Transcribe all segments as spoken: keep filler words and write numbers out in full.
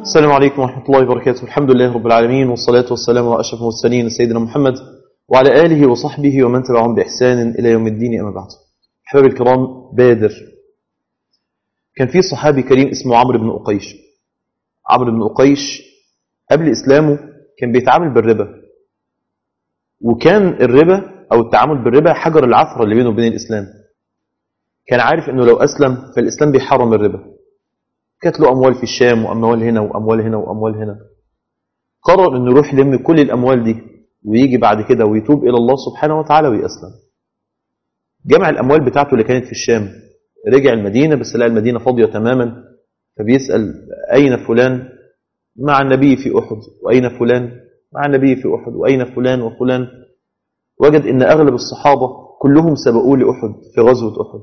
السلام عليكم ورحمة الله وبركاته. الحمد لله رب العالمين، والصلاة والسلام على أشرف المرسلين سيدنا محمد وعلى آله وصحبه ومن تبعهم بإحسان إلى يوم الدين. أما بعد، أحبابي الكرام، بادر. كان في صحابي كريم اسمه عمرو بن أقيش. عمرو بن أقيش قبل إسلامه كان بيتعامل بالربا، وكان الربا أو التعامل بالربا حجر العثرة اللي بينه وبين الإسلام. كان عارف أنه لو أسلم فالإسلام بيحرم الربا. كانت له أموال في الشام وأموال هنا وأموال هنا وأموال هنا. قرر أنه يروح يلم كل الأموال دي ويجي بعد كده ويتوب إلى الله سبحانه وتعالى ويأسلم. جمع الأموال بتاعته اللي كانت في الشام، رجع المدينة بس لقى المدينة فاضية تماما، فبيسأل أين فلان؟ مع النبي في أحد. وأين فلان؟ مع النبي في أحد. وأين فلان وفلان؟ وجد أن أغلب الصحابة كلهم سبقوا لأحد في غزوة أحد.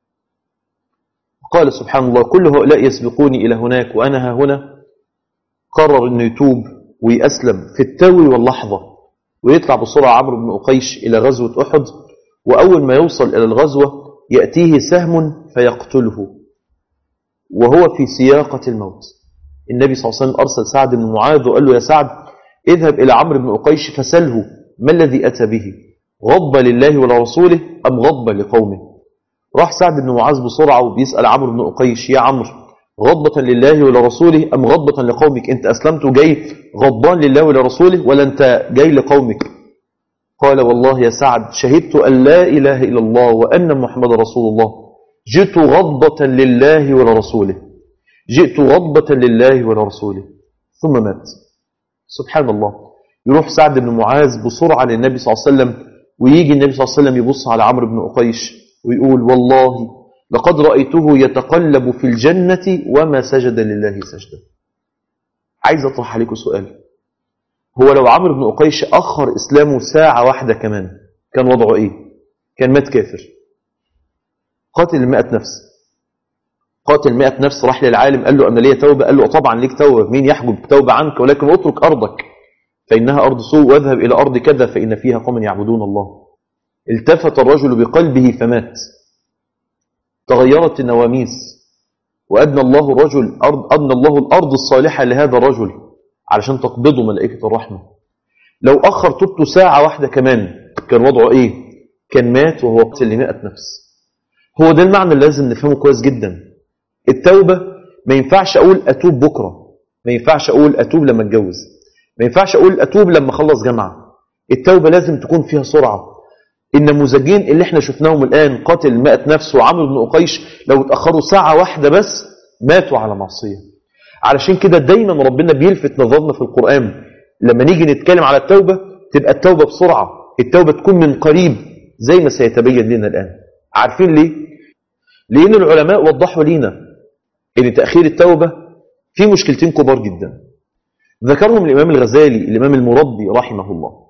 قال سبحان الله: كل هؤلاء يسبقوني إلى هناك وأنا ها هنا. قرر أنه يتوب ويأسلم في التو واللحظة، ويطلع بسرعة عمرو بن أقيش إلى غزوة أحد. وأول ما يوصل إلى الغزوة يأتيه سهم فيقتله وهو في سياقة الموت. النبي صلى الله عليه وسلم أرسل سعد بن معاذ وقال له: يا سعد، اذهب إلى عمرو بن أقيش فسله ما الذي أتى به، غضب لله ولرسوله أم غضب لقومه؟ راح سعد بن معاذ بسرعة وبيسأل عمرو بن أقيش: يا عمرو، غضبة لله ولرسوله أم غضبة لقومك؟ أنت أسلمت وجاي غضبان لله ولرسوله ولا أنت جاي لقومك؟ قال: والله يا سعد، شهدت أن لا إله إلا الله وأن محمد رسول الله، جئت غضبة لله ولرسوله، جئت غضبة لله ولرسوله. ثم مات. سبحان الله. يروح سعد بن معاذ بسرعة للنبي صلى الله عليه وسلم، ويجي النبي صلى الله عليه وسلم يبص على عمرو بن أقيش ويقول: والله لقد رأيته يتقلب في الجنة وما سجد لله سجدة. عايز أطرح عليكم سؤال: هو لو عمرو بن أقيش أخر إسلامه ساعة واحدة كمان كان وضعه إيه؟ كان مات كافر. قاتل المئة نفس. قاتل مئة نفس. راح للعالم قال له: أنا ليه توبة؟ قال له: طبعا ليك توبة، مين يحجب توبة عنك؟ ولكن اترك أرضك فإنها أرض سوء، واذهب إلى أرض كذا فإن فيها قوم يعبدون الله. التفت الرجل بقلبه فمات. تغيرت النواميس، وأدنى الله الرجل أرض أدنى الله الأرض الصالحة لهذا الرجل علشان تقبضه ملائكة الرحمة. لو أخر توبته ساعة واحدة كمان كان وضعه إيه؟ كان مات وهو قتل لمئة نفس. هو ده المعنى اللي لازم نفهمه كويس جدا. التوبة ما ينفعش أقول أتوب بكرة، ما ينفعش أقول أتوب لما أتجوز، ما ينفعش أقول أتوب لما أخلص جامعة. التوبة لازم تكون فيها سرعة. النموذجين اللي احنا شفناهم الآن، قاتل مئة نفس وعمرو بن أقيش، لو اتأخروا ساعة واحدة بس ماتوا على معصية. علشان كده دايما ربنا بيلفت نظرنا في القرآن لما نيجي نتكلم على التوبة تبقى التوبة بسرعة، التوبة تكون من قريب زي ما سيتبين لنا الآن. عارفين ليه؟ لأن العلماء وضحوا لنا أن تأخير التوبة فيه مشكلتين كبار جدا. ذكرهم الإمام الغزالي الإمام المربي رحمه الله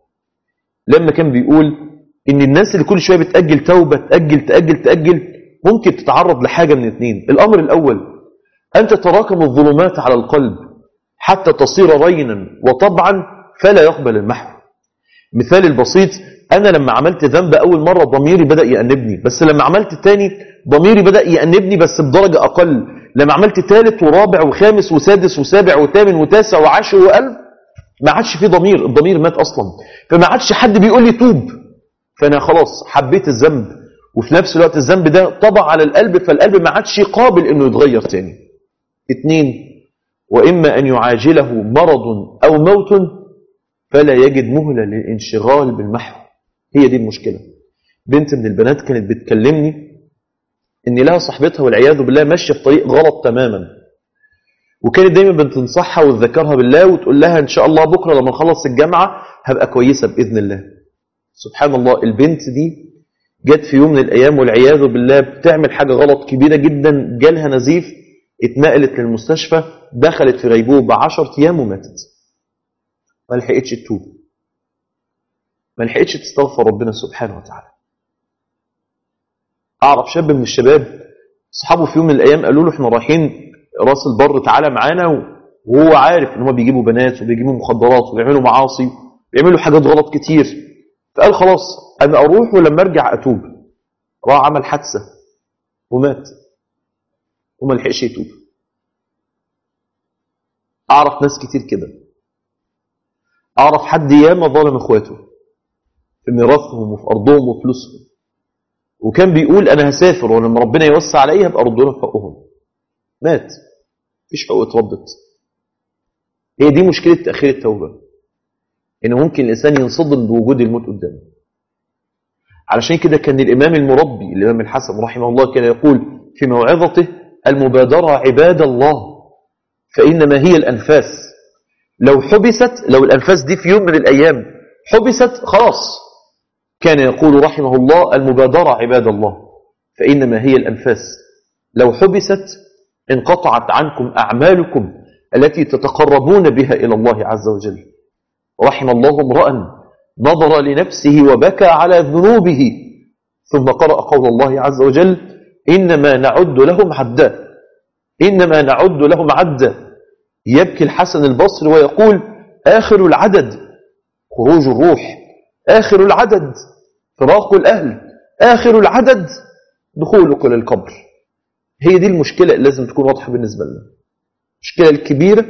لما كان بيقول إن الناس اللي كل شوية بتأجل توبة تأجل تأجل تأجل ممكن تتعرض لحاجة من اثنين. الأمر الأول: أن تتراكم الظلمات على القلب حتى تصير رينا وطبعا فلا يقبل المحو. مثال البسيط: أنا لما عملت ذنب أول مرة ضميري بدأ يأنبني، بس لما عملت الثاني ضميري بدأ يأنبني بس بدرجة أقل. لما عملت ثالث ورابع وخامس وسادس وسابع وثامن وتاسع وعاشر وقلب ما عادش في ضمير، الضمير مات أصلا، فما عادش حد بيقول لي توب. فأنا خلاص حبيت الذنب، وفي نفس الوقت الذنب ده طبع على القلب، فالقلب ما عادش قابل إنه يتغير تاني. اثنين: وإما أن يعاجله مرض أو موت فلا يجد مهلة للانشغال بالمحو. هي دي المشكلة. بنت من البنات كانت بتكلمني إن لها صاحبتها والعياذ بالله ماشية في طريق غلط تماما، وكانت دايما بتنصحها وتذكرها بالله وتقول لها إن شاء الله بكرة لما نخلص الجامعة هبقى كويسة بإذن الله. سبحان الله. البنت دي جت في يوم من الأيام والعياذ بالله بتعمل حاجة غلط كبيرة جدا، جالها نزيف، اتنقلت للمستشفى، دخلت في غيبوبة عشر أيام وماتت. ما لحقتش تتوب، ما لحقتش تستغفر ربنا سبحانه وتعالى. أعرف شاب من الشباب أصحابه في يوم من الأيام قالوا له احنا رايحين راس البر تعالى معانا، وهو عارف ان هم بيجيبوا بنات وبيجيبوا مخدرات وبيعملوا معاصي وبيعملوا حاجات غلط كتير، فقال خلاص أنا أروح ولما أرجع أتوب. راح عمل حادثة ومات وما لحقش يتوب. أعرف ناس كتير كده. أعرف حد ياما ظلم إخواته في ميراثهم وفي أرضهم وفلوسهم، وكان بيقول أنا هسافر ولما ربنا يوسع عليها هبقى أرد لهم حقهم. مات، مفيش حقوق اتردت. هي دي مشكلة تأخير التوبة، إنه ممكن الإنسان ينصدم بوجود الموت قدامه. علشان كده كان الإمام المربي الإمام الحسن رحمه الله كان يقول في موعظته: المبادرة عباد الله فإنما هي الأنفاس. لو حبست، لو الأنفاس دي في يوم من الأيام حبست خلاص، كان يقول رحمه الله: المبادرة عباد الله فإنما هي الأنفاس. لو حبست انقطعت عنكم أعمالكم التي تتقربون بها إلى الله عز وجل. رحم الله امرأ نظر لنفسه وبكى على ذنوبه ثم قرأ قول الله عز وجل: إنما نعد لهم عدا، إنما نعد لهم عدا. يبكي الحسن البصري ويقول: آخر العدد خروج الروح، آخر العدد فراق الأهل، آخر العدد دخولك للقبر. هي دي المشكلة اللي لازم تكون واضحة بالنسبة لنا. المشكلة الكبيرة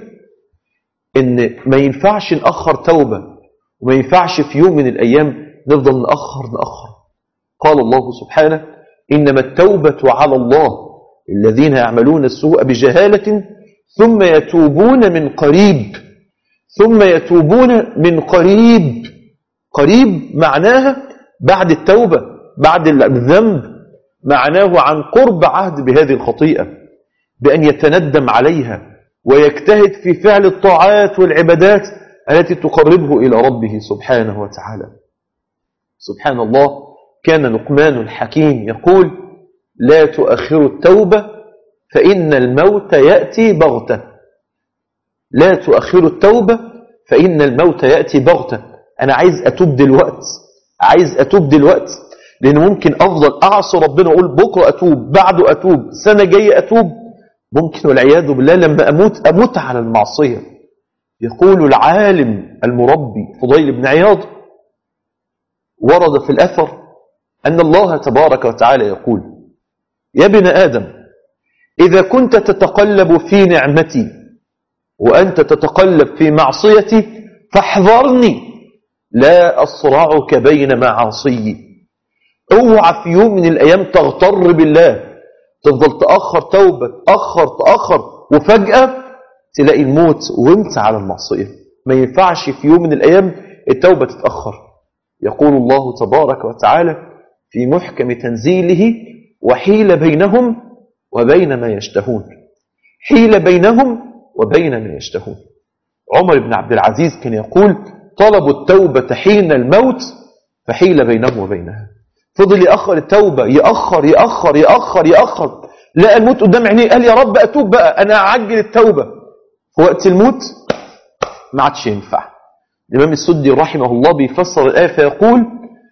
إن ما ينفعش نأخر توبة، وما ينفعش في يوم من الأيام نفضل نأخر نأخر. قال الله سبحانه: إنما التوبة على الله الذين يعملون السوء بجهالة ثم يتوبون من قريب، ثم يتوبون من قريب. قريب معناها بعد التوبة، بعد الذنب، معناه عن قرب عهد بهذه الخطيئة، بأن يتندم عليها ويجتهد في فعل الطاعات والعبادات التي تقربه إلى ربه سبحانه وتعالى. سبحان الله، كان لقمان الحكيم يقول: لا تؤخروا التوبة فإن الموت يأتي بغتة. لا تؤخروا التوبة فإن الموت يأتي بغتة. أنا عايز أتوب دلوقت، عايز أتوب دلوقت، لأن ممكن أفضل أعصي ربنا وأقول بكرة أتوب، بعده أتوب، سنة جاية أتوب. ممكن والعياذ بالله لما أموت أموت على المعصية. يقول العالم المربي فضيل بن عياض: ورد في الأثر أن الله تبارك وتعالى يقول: يا ابن آدم، إذا كنت تتقلب في نعمتي وأنت تتقلب في معصيتي فاحذرني لا أصرعك بين معاصي. اوعى في يوم من الأيام تغتر بالله، تفضل تأخر توبة، تأخر تأخر وفجأة تلاقي الموت وانت على المعصية. ما ينفعش في يوم من الأيام التوبة تتأخر. يقول الله تبارك وتعالى في محكم تنزيله: وحيل بينهم وبين ما يشتهون. حيل بينهم وبين ما يشتهون. عمر بن عبد العزيز كان يقول: طلبوا التوبة حين الموت فحيل بينهم وبينها. فضل يأخر التوبة، يأخر يأخر يأخر يأخر، لقى الموت قدام عينيه، قال: يا رب أتوب بقى، أنا أعجل التوبة. في وقت الموت ما عادش ينفع. الإمام السدي رحمه الله بيفسر الآية فيقول: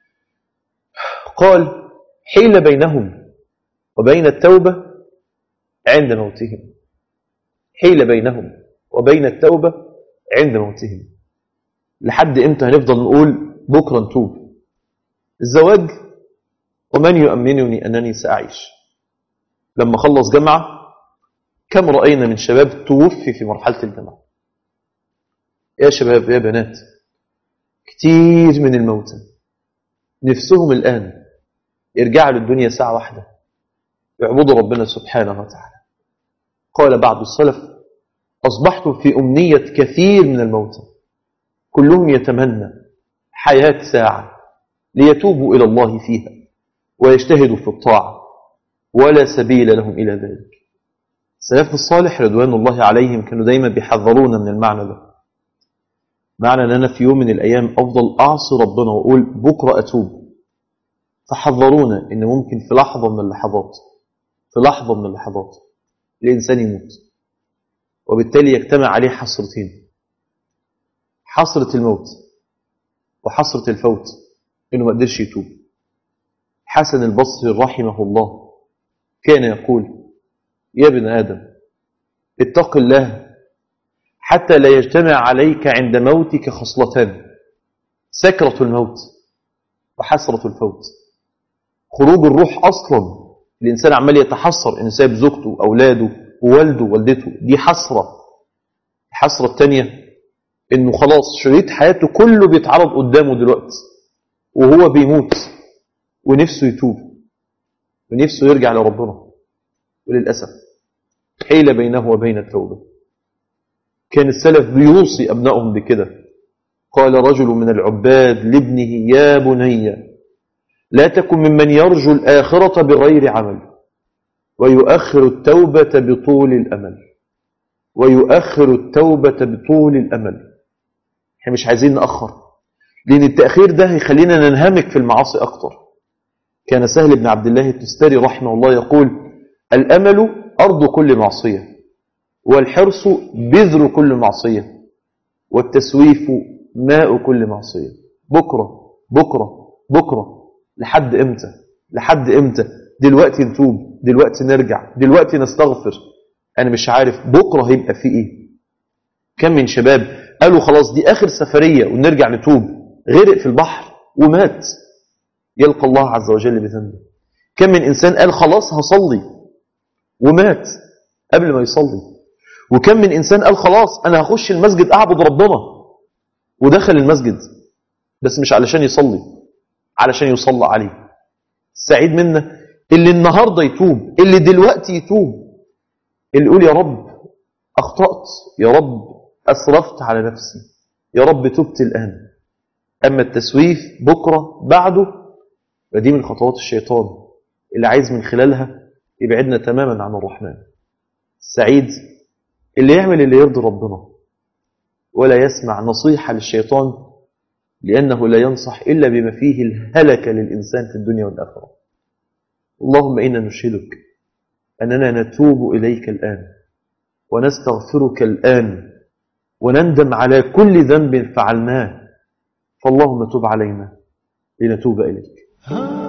قال: حيل بينهم وبين التوبة عند موتهم. حيل بينهم وبين التوبة عند موتهم. لحد إمتى هنفضل نقول بكرة نتوب؟ الزواج: ومن يؤمنني أنني سأعيش. لما خلص جامعة كم رأينا من شباب توفي في مرحلة الجامعة؟ يا شباب يا بنات، كتير من الموتى نفسهم الآن يرجعوا للدنيا ساعة واحدة يعبدوا ربنا سبحانه وتعالى. قال بعض السلف: أصبحتم في أمنية كثير من الموتى، كلهم يتمنى حياة ساعة ليتوبوا إلى الله فيها ويجتهدوا في الطاعة، ولا سبيل لهم إلى ذلك. السلف الصالح رضوان الله عليهم كانوا دايما بيحذرونا من المعنى ده، معنى أن أنا في يوم من الأيام أفضل أعصي ربنا وأقول بكرة أتوب. فحذرونا أن ممكن في لحظة من اللحظات في لحظة من اللحظات الإنسان يموت، وبالتالي يجتمع عليه حسرتين: حسرة الموت وحسرة الفوت إنه ما قدرش يتوب. حسن البصري رحمه الله كان يقول: يا ابن آدم، اتق الله حتى لا يجتمع عليك عند موتك خصلتان: سكرة الموت وحسرة الفوت. خروج الروح أصلا الإنسان عمال يتحسر إنه سايب زوجته أولاده ووالده ووالدته، دي حسرة. الحسرة التانية إنه خلاص شريط حياته كله بيتعرض قدامه دلوقتي وهو بيموت ونفسه يتوب ونفسه يرجع لربنا، وللأسف حيل بينه وبين التوبة. كان السلف بيوصي أبنائهم بكده. قال رجل من العباد لابنه: يا بني لا تكن ممن يرجو الآخرة بغير عمل ويؤخر التوبة بطول الأمل ويؤخر التوبة بطول الأمل. احنا مش عايزين نأخر، لأن التأخير ده هيخلينا ننهمك في المعاصي أكتر. كان سهل بن عبد الله التستاري رحمه الله يقول: الأمل أرض كل معصية، والحرص بذر كل معصية، والتسويف ماء كل معصية. بكرة بكرة بكرة، لحد إمتى؟ لحد إمتى؟ دلوقتي نتوب، دلوقتي نرجع، دلوقتي نستغفر. أنا مش عارف بكرة هيبقى فيه إيه. كم من شباب قالوا خلاص دي آخر سفرية ونرجع نتوب، غرق في البحر ومات يلقى الله عز وجل بذنبه. كم من إنسان قال خلاص هصلي ومات قبل ما يصلي. وكم من إنسان قال خلاص أنا هخش المسجد أعبد ربنا ودخل المسجد بس مش علشان يصلي، علشان يصلى عليه. السعيد منا اللي النهاردة يتوب، اللي دلوقتي يتوب، اللي يقول يا رب أخطأت، يا رب أسرفت على نفسي، يا رب تبت الآن. أما التسويف بكرة بعده، فدي من خطوات الشيطان اللي عايز من خلالها يبعدنا تماما عن الرحمن. السعيد اللي يعمل اللي يرضي ربنا ولا يسمع نصيحة للشيطان، لأنه لا ينصح إلا بما فيه الهلك للإنسان في الدنيا والآخرة. اللهم إنا نشهدك أننا نتوب إليك الآن ونستغفرك الآن ونندم على كل ذنب فعلناه، فاللهم تب علينا لنتوب إليك.